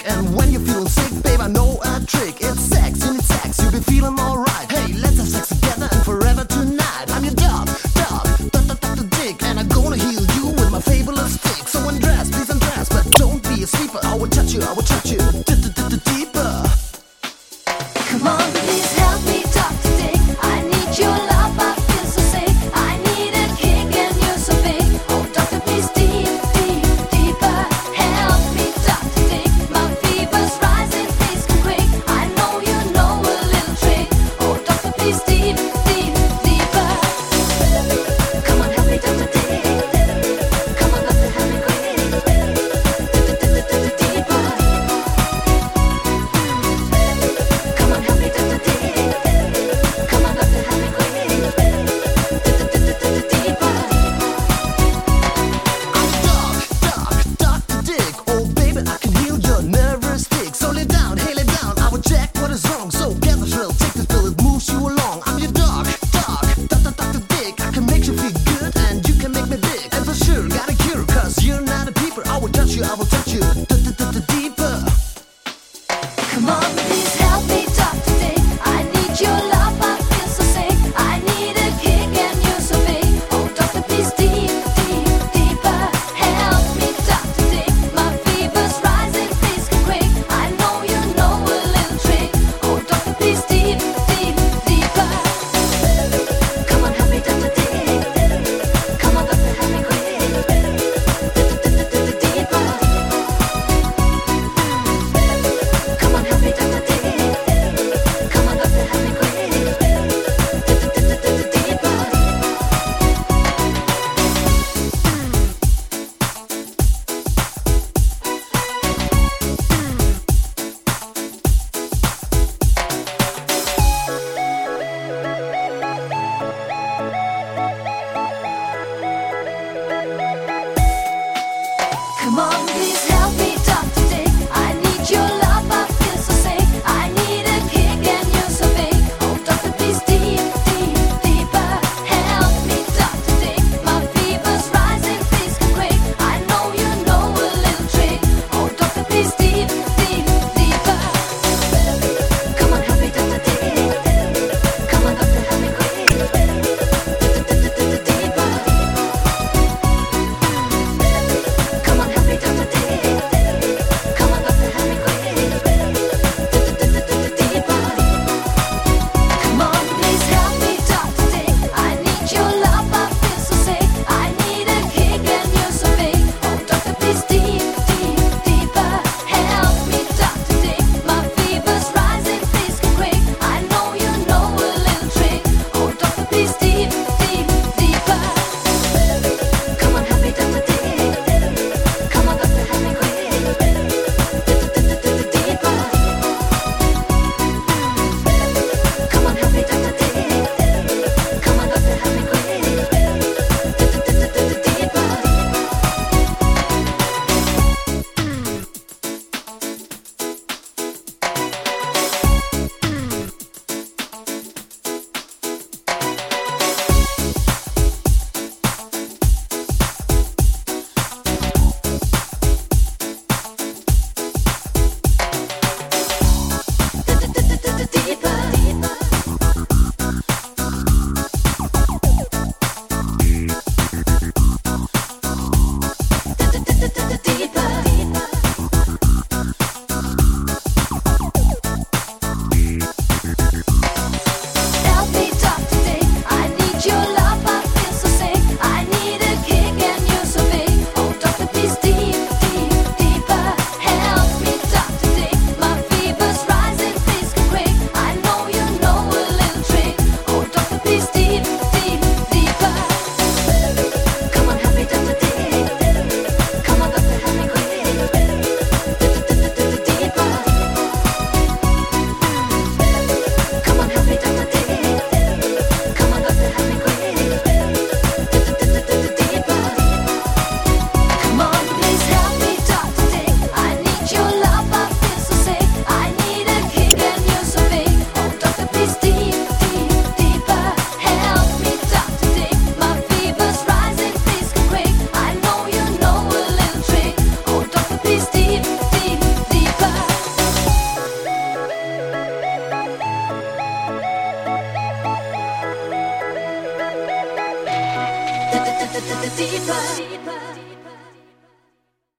And when you're feeling sick, babe, I know a trick. It's sex, you need sex, you'll be feeling alright. Hey, let's have sex together and forever tonight. I'm your dog, Dr. Dick, and I'm gonna heal you with my fabulous stick. So undress, please undress, but don't be a sleeper. I will touch you, deeper. Come on, please help me, Dr. Dick. I need your love, I feel so sick. I need a kick and you're so big. Oh, doctor, please deeper. Help me, Dr. Dick. My fever's rising, please come quick. I know you know a little trick. Oh, doctor, please deeper. Come on, help me, Dr. Dick. Come on, doctor, help me quick. Deeper. deeper.